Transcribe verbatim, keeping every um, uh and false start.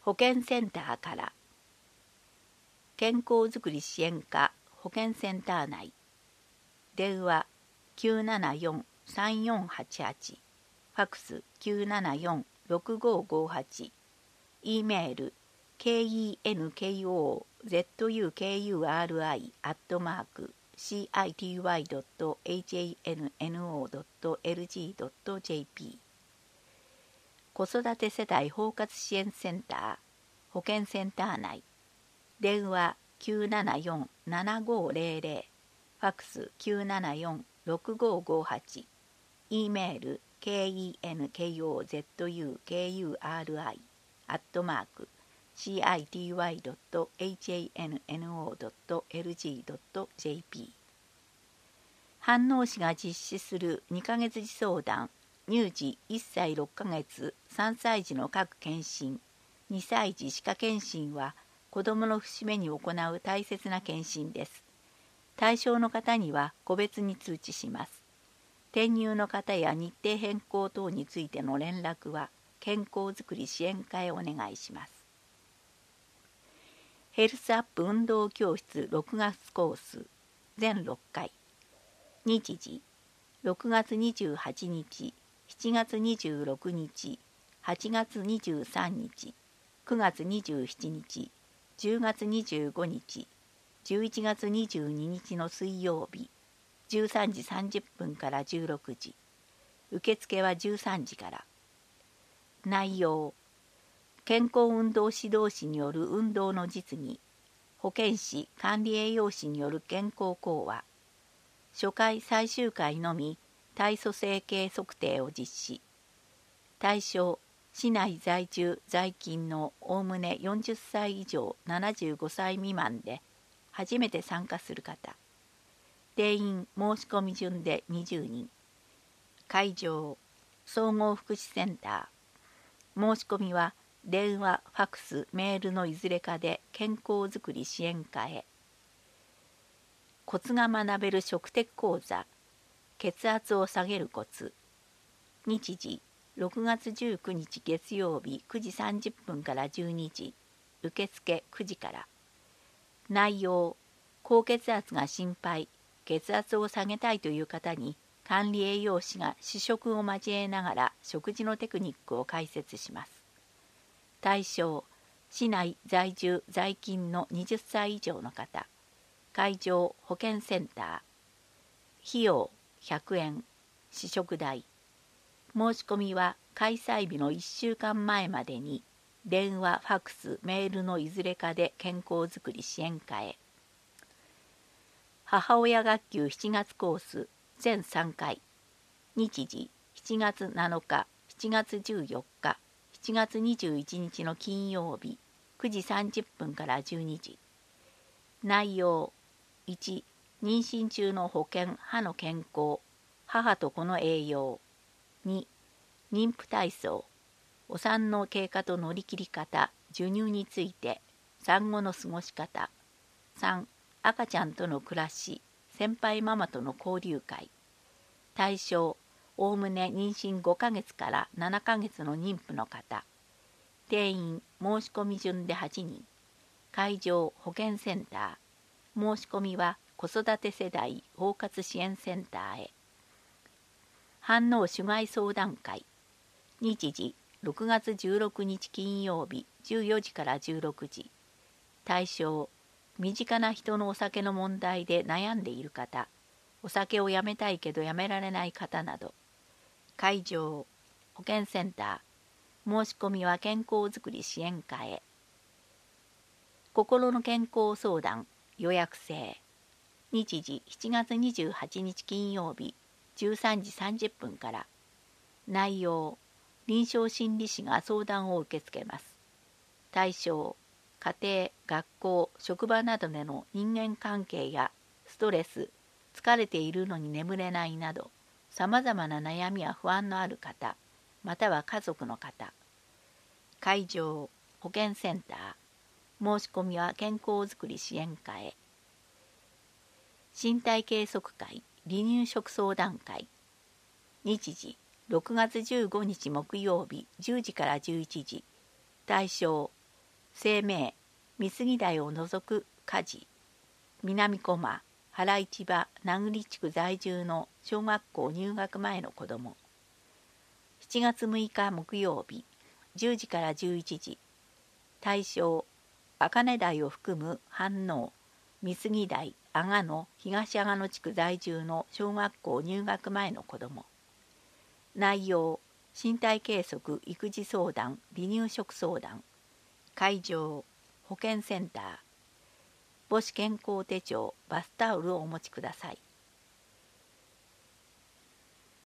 保健センターから。健康づくり支援課保健センター内。電話 きゅうななよんさんよんはちはち、ファックス きゅうななよんろくごごはち、E メール ケーイーエヌケーオーゼットユーケーユーアールアイ アットマーク シーアイティーワイ ドット ハンノー ドット エルジー ドット ジェーピー 子育て世代包括支援センター保健センター内。電話 きゅうななよんななごゼロゼロ、ファックス きゅうななよんろくごごはち、E メール ケーイーエヌケーオーゼットユーケーユーアールアイ アットマーク シーアイティーワイ ドット ハンノー ドット エルジー ドット ジェーピー 飯能市が実施するにかげつ児相談、乳児いっさいろっかげつ、さんさい児の各検診、にさい児歯科検診は子どもの節目に行う大切な検診です。対象の方には個別に通知します。転入の方や日程変更等についての連絡は健康づくり支援課へお願いします。ヘルスアップ運動教室ろくがつコース全ろっかい。日時ろくがつにじゅうはちにち、しちがつにじゅうろくにち、はちがつにじゅうさんにち、くがつにじゅうしちにち、じゅうがつにじゅうごにち、じゅういちがつにじゅうににちの水曜日、じゅうさんじさんじゅっぷんからじゅうろくじ。受付はじゅうさんじから。内容、健康運動指導士による運動の実技、保健師管理栄養士による健康講話、初回最終回のみ体組成計測定を実施。対象、市内在住在勤のおおむねよんじゅっさい以上ななじゅうごさい未満で初めて参加する方。定員申し込み順でにじゅうにん。会場、総合福祉センター。申し込みは電話、ファックス、メールのいずれかで健康づくり支援課へ。コツが学べる食テク講座、血圧を下げるコツ。日時、ろくがつじゅうくにち月曜日くじさんじゅっぷんからじゅうにじ。受付くじから。内容、高血圧が心配、血圧を下げたいという方に管理栄養士が試食を交えながら食事のテクニックを解説します。対象、市内在住在勤のはたち以上の方。会場、保健センター。費用ひゃくえん、試食代。申し込みは開催日のいっしゅうかんまえまでに電話、ファックス、メールのいずれかで健康づくり支援課へ。母親学級しちがつコース全さんかい。日時しちがつなのか、しちがつじゅうよっか、しちがつにじゅういちにちの金曜日くじさんじゅっぷんからじゅうにじ。内容、いち、妊娠中の保健・歯の健康、母と子の栄養。に、妊婦体操、お産の経過と乗り切り方、授乳について、産後の過ごし方。さん、赤ちゃんとの暮らし、先輩ママとの交流会。対象、おおむね妊娠ごかげつからななかげつの妊婦の方。定員、申し込み順ではちにん。会場、保健センター。申し込みは子育て世代包括支援センターへ。飯能主害相談会。日時、ろくがつじゅうろくにち金曜日じゅうよじからじゅうろくじ。対象、身近な人のお酒の問題で悩んでいる方、お酒をやめたいけどやめられない方など。会場、保健センター。申し込みは健康づくり支援課へ。心の健康相談、予約制。日時、しちがつにじゅうはちにち金曜日じゅうさんじさんじゅっぷんから。内容、臨床心理士が相談を受け付けます。対象、家庭、学校、職場などでの人間関係やストレス、疲れているのに眠れないなど、さまざまな悩みや不安のある方、または家族の方。会場、保健センター。申し込みは健康づくり支援課へ。身体計測会、離乳食相談会。日時、ろくがつじゅうごにち木曜日じゅうじからじゅういちじ。対象、 生命、美杉台を除く家事。南駒、原市場、名栗地区在住の小学校入学前の子ども。しちがつむいか木曜日、じゅうじからじゅういちじ。対象、茜台を含む飯能、美杉台、阿賀野、東阿賀野地区在住の小学校入学前の子ども。内容、身体計測、育児相談、離乳食相談。会場、保健センター。母子健康手帳、バスタオルをお持ちください。